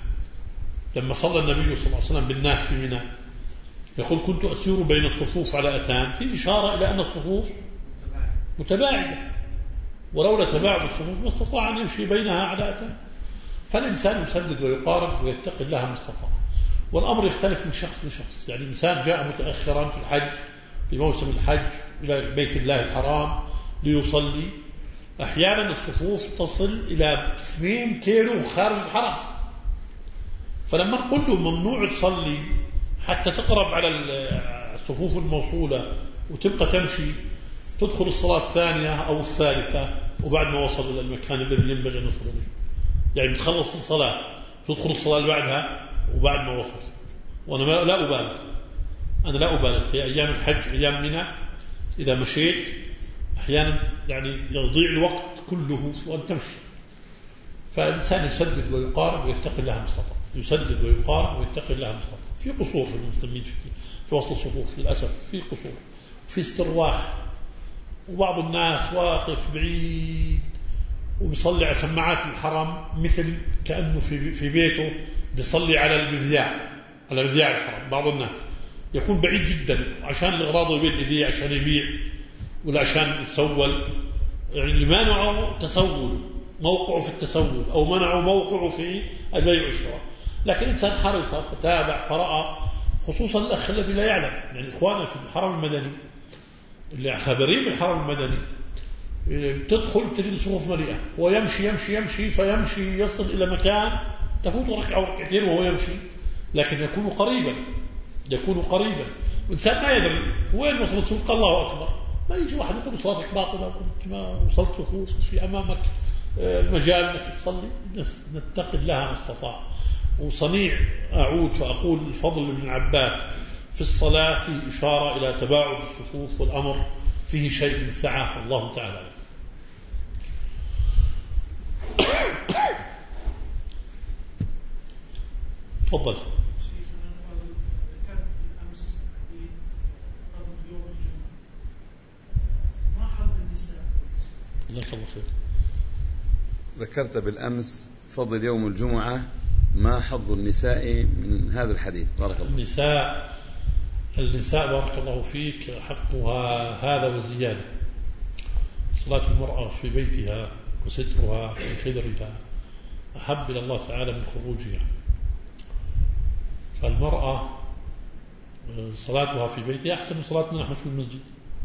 لما صلى النبي صلى الله عليه وسلم بالناس في منى يقول كنت أسير بين الصفوف على أتان، في إشارة إلى أن الصفوف متباعدة، ولولا تباعد الصفوف ما استطاع أن يمشي بينها على أتان. فالإنسان يسدد ويقارب ويتقي الله ما استطاع. والأمر يختلف من شخص لشخص. يعني إنسان جاء متأخرا في الحج في موسم الحج إلى بيت الله الحرام ليصلي، أحيانا الصفوف تصل إلى 2 كيلو خارج الحرم، فلما نقول له ممنوع تصلي حتى تقرب على الصفوف الموصولة وتبقى تمشي تدخل الصلاة الثانية أو الثالثة وبعد ما وصل إلى المكان الذي ينبغي أن يصل إليه، يعني بتخلص الصلاة تدخل الصلاة اللي بعدها وبعد ما وصل. وأنا لا أبالغ في أيام الحج أيام منى إذا مشيت أحيانا يعني يضيع الوقت كله وأن تمشي. فالإنسان يسدد ويقارب ويتقي الله ما استطاع، يسدد ويقارب ويتقي الله ما استطاع. في قصور في المسلمين في وسط الصفوف للأسف، في قصور في استرواح، وبعض الناس واقف بعيد وبيصلي على سماعات الحرم مثل كأنه في بيته بيصلي على المذياع الحرم. بعض الناس يكون بعيد جدا عشان الأغراض يبيع إيديه عشان يبيع ولا عشان يتسول، يعني منعوا تسول موقعه في التسول أو منعوا موقعه في البيع والشراء. لكن إنسان حرص فتابع فرأى، خصوصا الأخ الذي لا يعلم، يعني إخوانا في الحرم المدني اللي خبرين بالحرم المدني تدخل تجد صفوف مليئة ويمشي يمشي يمشي فيمشي يصل إلى مكان تفوت ركعة وركعتين وهو يمشي، لكن يكون قريبا وإنسان ما يدري وين وصل الصفوف. قال الله أكبر، ما يجي واحد يقول صلاتك باطلة كنت ما وصلت صفوف في أمامك مجال انك تصلي. نتقي الله ما استطاع. وصنيع أعود فأقول الفضل ابن عباس في الصلاة في إشارة إلى تباعد الصفوف والأمر فيه شيء من سعة الله تعالى. تفضل. جزاك الله خير. ذكرت بالأمس فضل يوم الجمعة، ما حظ النساء من هذا الحديث؟ بارك الله. النساء بارك الله فيك حقها هذا وزيادة. صلاة المرأة في بيتها وسترها في خدرها أحب إلى الله تعالى من خروجها. فالمرأة صلاتها في بيتها أحسن من صلاتنا نحن في المسجد،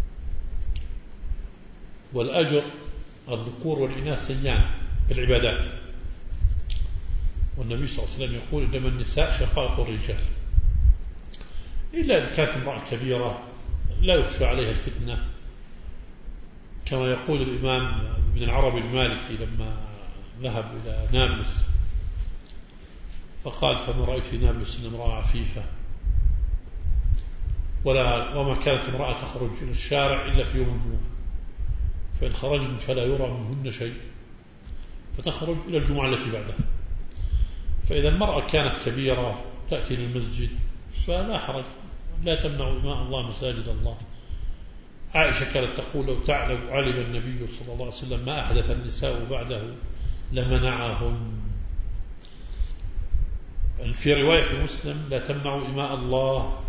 والأجر الذكور والإناث سيان بالعبادات. والنبي صلى الله عليه وسلم يقول إنما النساء شقائق الرجال، إلا إذا كانت امرأة كبيرة لا يخفى عليها الفتنة، كما يقول الإمام ابن العربي المالكي لما ذهب إلى نابلس فقال فما رأيت في نابلس إن امرأة عفيفة وما كانت امرأة تخرج إلى الشارع إلا في يوم الجمعة، فإن خرجن فلا يرى منهن شيء فتخرج إلى الجمعة التي بعدها. فإذا المرأة كانت كبيرة تأتي للمسجد فلا حرج، لا تمنع إماء الله مساجد الله. عائشة كانت تقول لو علم النبي صلى الله عليه وسلم ما أحدث النساء بعده لمنعهن. في رواية في مسلم لا تمنعوا إماء الله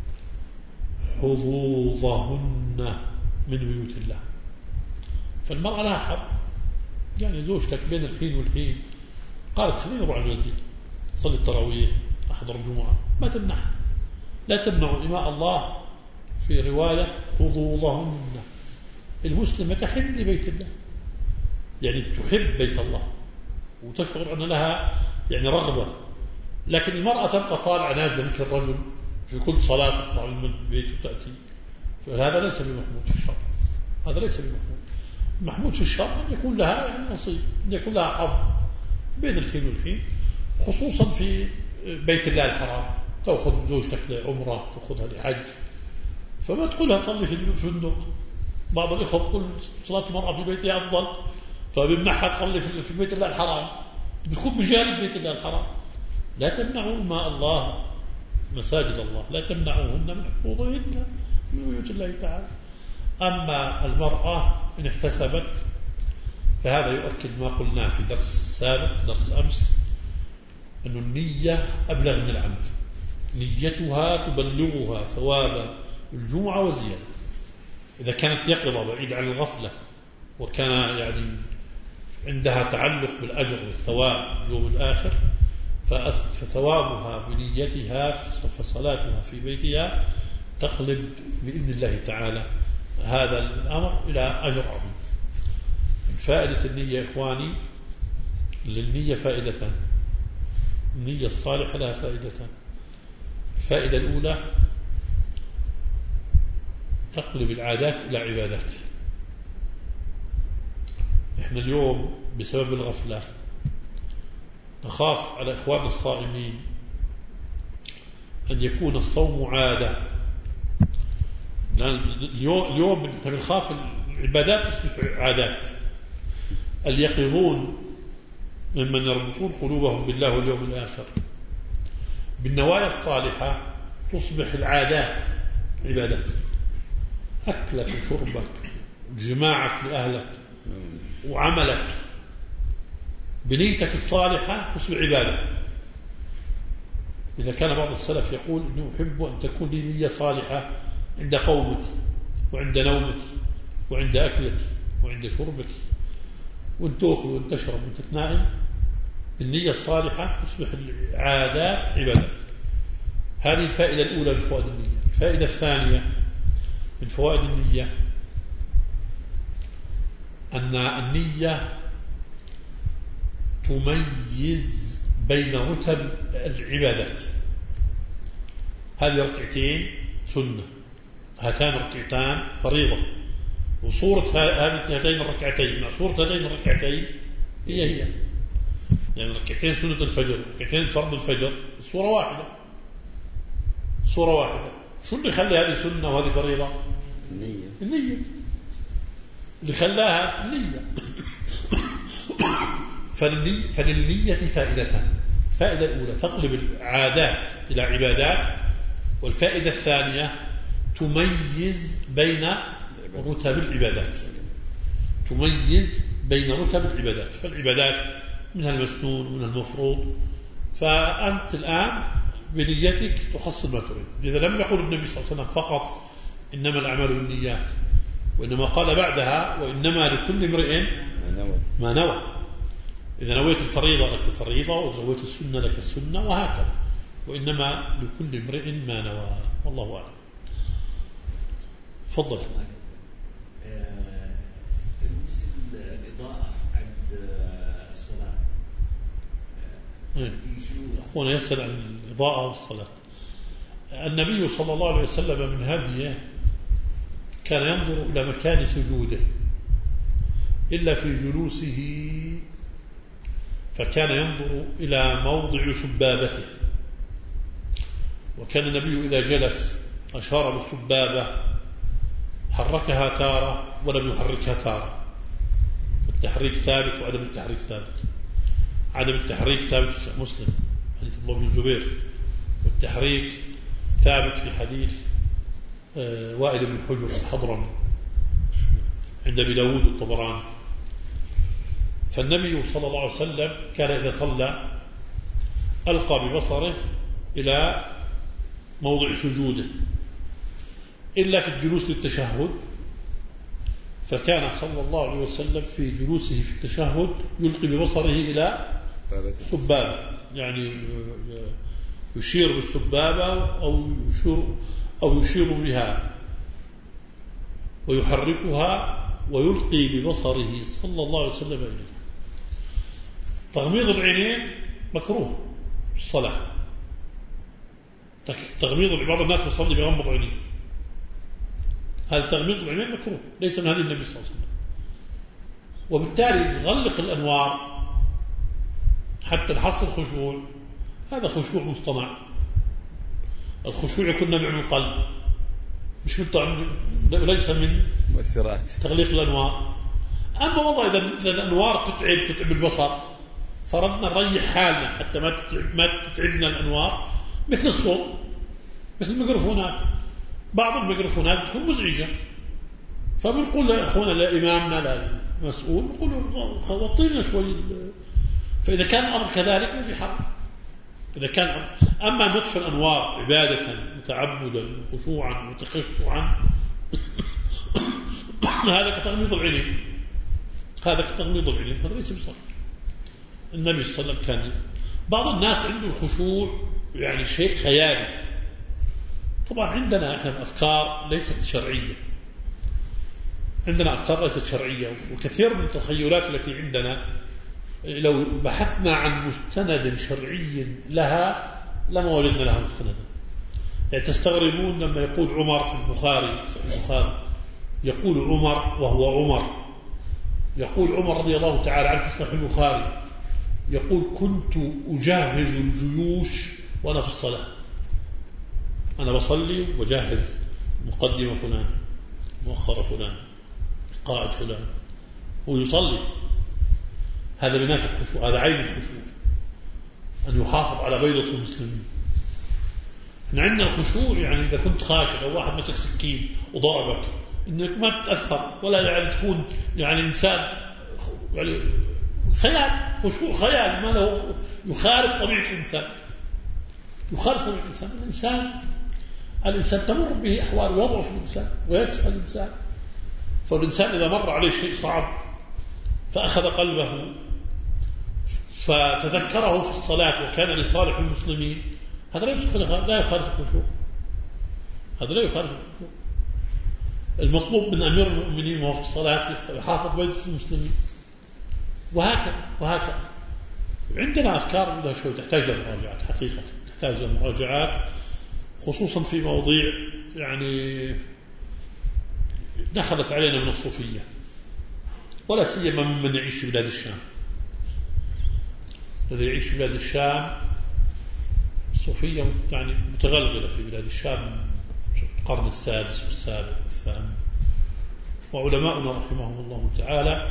حظوظهن من بيوت الله. فالمرأة لها حق، يعني زوجتك بين الحين والحين قالت سنين روح المسجد صلي التراويح أحضر الجمعة ما تمنعها. لا تمنعوا إماء الله في رواية حظوظهن. المسلمة تحب لبيت الله، يعني تحب بيت الله وتشعر أن لها يعني رغبة، لكن المرأة تبقى طالعة نازلة مثل الرجل في كل صلاة تطلع من البيت وتأتي، فهذا ليس بمحمود في الشرع. هذا ليس بمحمود. محمود في الشرع أن يكون لها يعني نصيب، أن يكون لها حظ بين الحين والحين، خصوصا في بيت الله الحرام. تأخذ زوجتك لعمرة تأخذها لحج، فما تقولها صلي في الفندق. بعض الإخوة يقول صلاة المرأة في بيتها أفضل فبيمنعها تصلي في بيت الله الحرام، بتكون بجانب بيت الله الحرام. لا تمنعوا ما الله مساجد الله، لا تمنعوهن من حفوظهن من بيوت الله تعالى. أما المرأة إن احتسبت فهذا يؤكد ما قلناه في درس سابق، درس أمس، أن النية أبلغ من العمل. نيتها تبلغها ثواب الجمعة وزيادة إذا كانت يقظة بعيد عن الغفلة، وكان يعني عندها تعلق بالأجر والثواب اليوم الآخر، فثوابها بنيتها فصلاتها في بيتها تقلب بإذن الله تعالى هذا الأمر إلى أجر عظيم. فائدة النية يا إخواني، للنية فائدتان. النية الصالحة لها فائدتان. الفائدة الأولى تقلب العادات إلى عبادات. إحنا اليوم بسبب الغفلة نخاف على إخواننا الصائمين أن يكون الصوم عادة. اليوم بنخاف العبادات تصبح عادات. اليقظون ممن يربطون قلوبهم بالله واليوم الآخر بالنوايا الصالحة تصبح العادات عبادات. أكلك وشربك وجماعك لأهلك وعملك بنيتك الصالحة تصبح عبادة. إذا كان بعض السلف يقول إنه أحب أن تكون لي نية صالحة عند قومك وعند نومك وعند أكلك وعند شربك، وانت تأكل وانت تشرب وانت تنائم، بالنية الصالحة تصبح العادات عبادات. هذه الفائدة الأولى من فوائد النية. الفائدة الثانية من فوائد النية أن النية تميز بين رتب العبادات. هذه ركعتين سنة، هاتان ركعتان فريضة، وصورة هاتين الركعتين مع صورة هاتين الركعتين هي يعني ركعتين سنة الفجر، ركعتين فرض الفجر، صورة واحدة، صورة واحدة. شو اللي خلى هذه سنة وهذه فريضة؟ النية اللي خلاها النية. فللنية فائدتان. الفائدة الأولى تقلب العادات إلى عبادات، والفائدة الثانية تميز بين رتب العبادات. تميز بين رتب العبادات. فالعبادات منها المسنون ومنها المفروض، فأنت الآن بنيتك تحصل ما تريد. إذا لم يقل النبي صلى الله عليه وسلم فقط إنما الأعمال بالنيات، وإنما قال بعدها وإنما لكل امرئ ما نوى. إذا نويت الفريضة لك الفريضة، وإذا نويت السنة لك السنة، وهكذا. وإنما لكل امرئ ما نوى. والله أعلم. تفضل. بالنسبة للإضاءة عند الصلاة، أخونا يسأل عن الإضاءة والصلاة. النبي صلى الله عليه وسلم من هديه كان ينظر إلى مكان سجوده إلا في جلوسه، فكان ينظر إلى موضع سبابته. وكان النبي إذا جلس أشار بالسبابة، حركها تارة ولم يحركها تارة. التحريك ثابت وعدم التحريك ثابت. عدم التحريك ثابت في مسلم حديث الله بن الزبير، والتحريك ثابت في حديث وائل بن حجر الحضرمي عند أبي داود والطبراني. فالنبي صلى الله عليه وسلم كان إذا صلى ألقى ببصره إلى موضع سجوده إلا في الجلوس للتشهد، فكان صلى الله عليه وسلم في جلوسه في التشهد يلقي ببصره إلى سبابة، يعني يشير بالسبابة أو يشير بها ويحركها ويلقي ببصره صلى الله عليه وسلم إليه. تغميض العينين مكروه في الصلاة. تغميض بعض الناس يصلي بغمض عينيه، هذا تغميض العينين مكروه، ليس من هذه النبي صلى الله عليه وسلم. وبالتالي تغلق الأنوار حتى الحصر الخشوع، هذا خشوع مصطنع. الخشوع يكون نبع من القلب، مش من ليس من مؤثرات تغليق الأنوار. أما والله إذا الأنوار تتعب البصر، فرضنا نريح حالنا حتى ما تتعبنا الأنوار، مثل الصوت، مثل الميكروفونات. بعض الميكروفونات تكون مزعجة، فبنقول لأخونا لإمامنا للمسؤول، نقول وطينا شوي. فإذا كان الأمر كذلك ما في حق. إذا كان أما نطفئ الأنوار عبادة وتعبدا وخشوعا وتخشعا هذا كتغميض العلم، هذا ليس بصح. النبي صلى الله عليه وسلم كان بعض الناس عنده الخشوع يعني شيء خيالي. طبعا عندنا احنا الأفكار ليست شرعية، وكثير من التخيلات التي عندنا لو بحثنا عن مستند شرعي لها لما وجدنا لها مستندا. يعني تستغربون لما يقول عمر في البخاري يقول عمر وهو عمر، يقول عمر رضي الله تعالى عنه في صحيح البخاري يقول كنت أجهز الجيوش وأنا في الصلاة، أنا بصلي وجهز مقدمة فلان، مؤخر فلان، قائد فلان، هو يصلي. هذا بناء الخشوع، هذا عين الخشوع، أن يحافظ على بيضة المسلمين. إحنا عندنا الخشوع يعني إذا كنت خاشع أو واحد مسك سكين وضربك إنك ما تتأثر ولا يعني تكون يعني إنسان يعني خيال، خشوع خيال ما له يخالف طبيعة الإنسان، الإنسان تمر به أحوال يضعف الإنسان ويسهل الإنسان. فالإنسان إذا مر عليه شيء صعب فأخذ قلبه فتذكره في الصلاة وكان لصالح المسلمين، هذا لا يخالف الخشوع. المطلوب من أمير المؤمنين وهو في الصلاة يحافظ بيت المسلمين، وهكذا. عندنا أفكار لها شوي تحتاج لمراجعات، حقيقة تحتاج لمراجعات، خصوصا في مواضيع يعني دخلت علينا من الصوفية، ولا سيما ممن يعيش في بلاد الشام. الذي يعيش في بلاد الشام الصوفية يعني متغلغلة في بلاد الشام في القرن السادس والسابع والثامن، وعلماؤنا رحمهم الله تعالى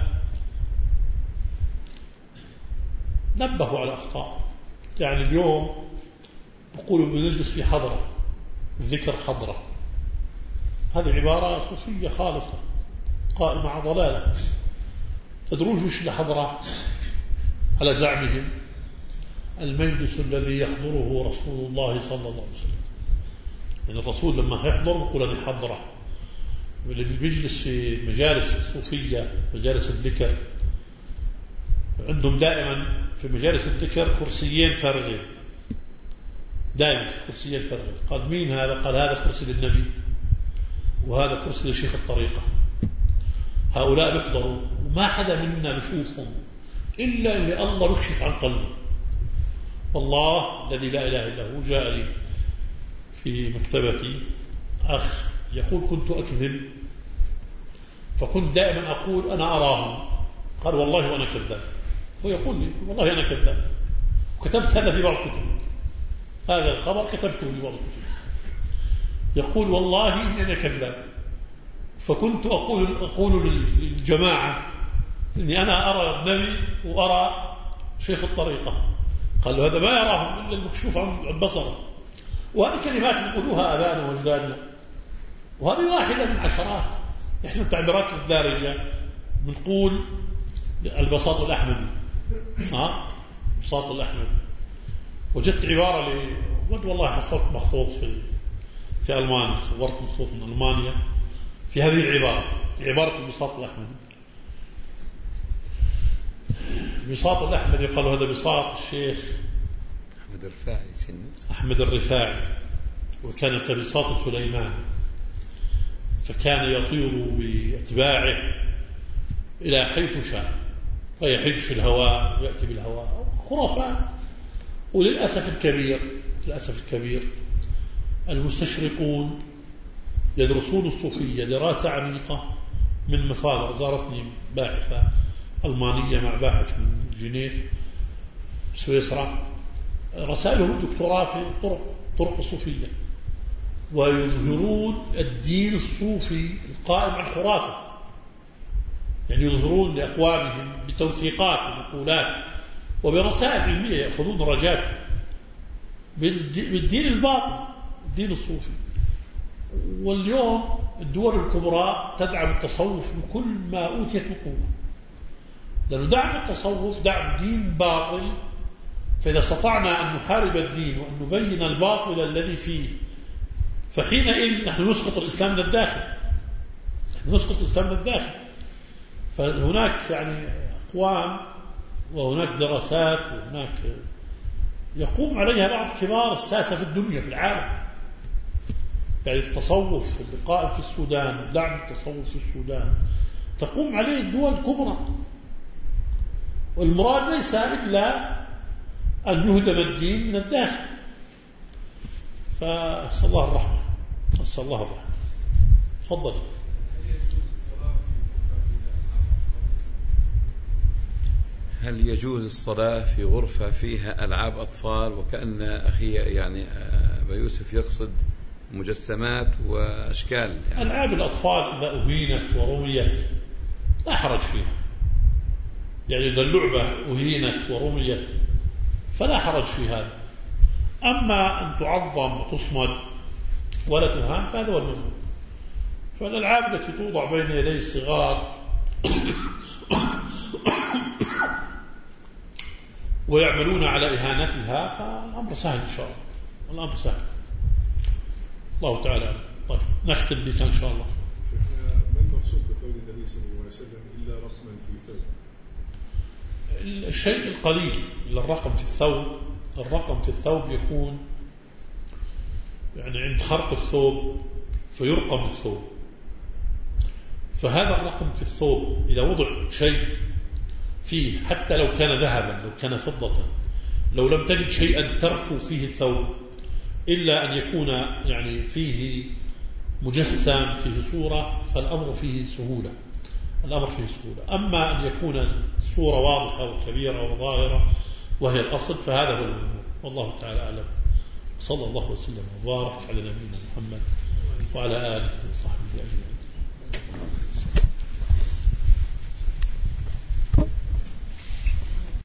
نبهوا على أخطاء. يعني اليوم يقولوا بنجلس في حضرة، الذكر حضرة، هذه عبارة صوفية خالصة قائمة على ضلالة. تدروج وش الحضرة على زعمهم؟ المجلس الذي يحضره رسول الله صلى الله عليه وسلم. يعني الرسول لما يحضر يقول هذه حضرة. والذي بيجلس في مجالس الصوفية مجالس الذكر عندهم دائما في مجالس الذكر كرسيين فارغين، دائما كرسيين فارغين. قال مين هذا؟ قال هذا كرسي للنبي وهذا كرسي لشيخ الطريقة. هؤلاء يحضروا وما حدا منا بيشوفهم إلا اللي الله يكشف عن قلبه. والله الذي لا إله إلا هو جاء لي في مكتبتي أخ يقول كنت أكذب فكنت دائما أقول أنا أراهم، قال والله وأنا كذاب. هو يقول لي والله أنا كذاب، وكتبت هذا في بعض الكتب، هذا الخبر كتبته في بعض الكتب. يقول والله إني أنا كذاب، فكنت أقول للجماعة إني أنا أرى النبي وأرى شيخ الطريقة. قال له هذا ما يراهم إلا المكشوف عن بصره. وهذه كلمات نقولوها آبائنا وأجدادنا، وهذه واحدة من عشرات. إحنا التعبيرات الدارجة بنقول البساط الأحمدي، البساط الأحمدي. وجدت عبارة والله حصلت مخطوط في ألمانيا، صورت مخطوط من ألمانيا في هذه العبارة، في عبارة البساط الأحمدي. البساط الأحمدي قالوا هذا بساط الشيخ أحمد الرفاعي، وكان كبساط سليمان، فكان يطير بأتباعه إلى حيث شاء ويحج في الهواء ويأتي بالهواء، خرافات. وللأسف الكبير المستشرقون يدرسون الصوفية دراسة عميقة من مصادر. زارتني باحثة ألمانية مع باحث من جنيف سويسرا، رسائلهم الدكتوراه في طرق الصوفية، ويظهرون الدين الصوفي القائم على الخرافة. يعني يظهرون لأقوامهم بتوثيقات ومقولات وبرسائل علمية يأخذون درجات بالدين الباطل، الدين الصوفي. واليوم الدول الكبرى تدعم التصوف بكل ما أوتيت بقوة، لأنه دعم التصوف دعم دين باطل. فإذا استطعنا أن نحارب الدين وأن نبين الباطل الذي فيه، فحينئذ نحن نسقط الإسلام من الداخل، نسقط الإسلام من الداخل. فهناك يعني أقوام وهناك دراسات وهناك يقوم عليها بعض كبار الساسة في الدنيا في العالم، يعني التصوف القائم في السودان، دعم التصوف في السودان تقوم عليه الدول الكبرى، والمراد ليس إلا أن يهدم الدين من الداخل. فأسأل الله الرحمة، أسأل الله الرحمة. تفضل. هل يجوز الصلاة في غرفة فيها ألعاب أطفال؟ وكأن أخي يعني أبا يوسف يقصد مجسمات وأشكال يعني. ألعاب الأطفال إذا أهينت ورميت لا حرج فيها، يعني إذا اللعبة أهينت ورميت فلا حرج في هذا. أما أن تعظم وتصمد ولا تهان فهذا هو المفروض. فالألعاب التي توضع بين يدي الصغار ويعملون على إهانتها فالأمر سهل إن شاء الله، الأمر سهل. الله تعالى. طيب نختم بك إن شاء الله. ما المقصود بقول النبي صلى الله عليه وسلم إلا رقما في ثوب؟ الشيء القليل إلا الرقم في الثوب. الرقم في الثوب يكون يعني عند خرق الثوب فيرقم الثوب، فهذا الرقم في الثوب إذا وضع شيء فيه حتى لو كان ذهبا لو كان فضة، لو لم تجد شيئا ترفو فيه الثوب إلا أن يكون يعني فيه مجسم فيه صورة فالأمر فيه سهولة، الأمر فيه سهولة. أما أن يكون الصورة واضحة وكبيرة وظاهرة وهي الأصل فهذا هو المهم. والله تعالى أعلم. صلى الله وسلم وبارك على نبينا محمد وعلى آله وصحبه أجمعين.